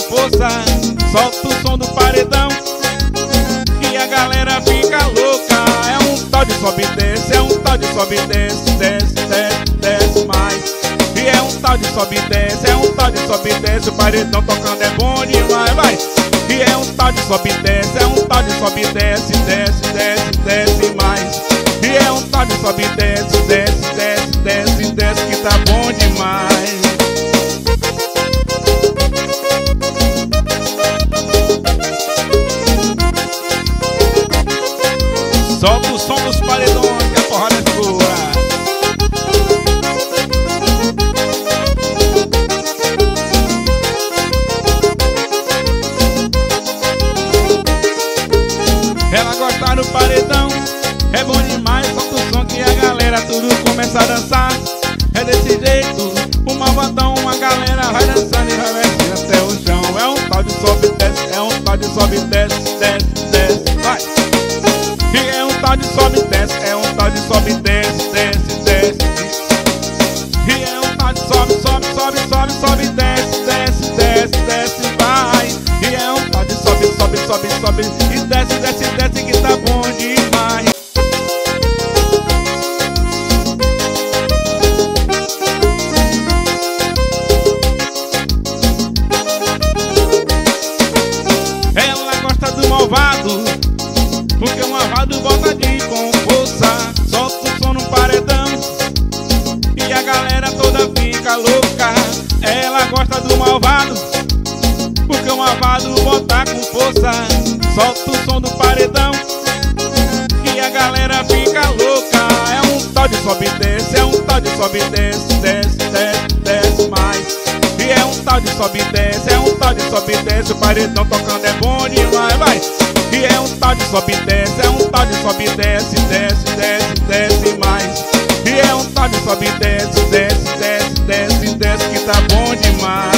força, solta o som do paredão, que a galera fica louca. É um tal de sobe e desce, é um tal de sobe e desce, desce, desce, desce mais. E é um tal de sobe e desce, é um tal de sobe e desce, o paredão tocando é bom demais, vai. E é um tal de sobe e desce, é um tal de sobe e desce, desce, desce, desce mais. E é um tal de sobe e desce, desce, desce, desce, desce, que tá bom demais. Solta o som dos paredões, que a porrada é boa. Ela gosta do paredão, é bom demais. Solta o som que a galera tudo começa a dançar. É desse jeito, o malvadão, a galera vai dançando e vai mexendo até o chão. É um tal de sobe e desce, é um tal de sobe e desce, desce, desce, vai. E é um tal de sobe e desce, é um tal de sobe e desce, desce, desce. E é um tal de sobe, sobe, sobe, sobe, sobe, desce, desce, desce, desce, vai. E é um tal de sobe, sobe, sobe, sobe e desce, desce, desce, que tá bom demais. Ela gosta do malvado, porque o malvado volta de com força, solta o som no paredão, e a galera toda fica louca. Ela gosta do malvado, porque o malvado volta com força, solta o som do paredão, e a galera fica louca. É um tal de sobe e desce, é um tal de sobe e desce, desce, desce, desce mais. E é um tal de sobe e desce, é um tal de sobe e desce, o paredão tocando é bom demais, vai. E é um tal de sobe e desce, é um tal de sobe e desce, desce, desce, desce mais. E é um tal de sobe e desce, desce, desce, desce, desce, que tá bom demais.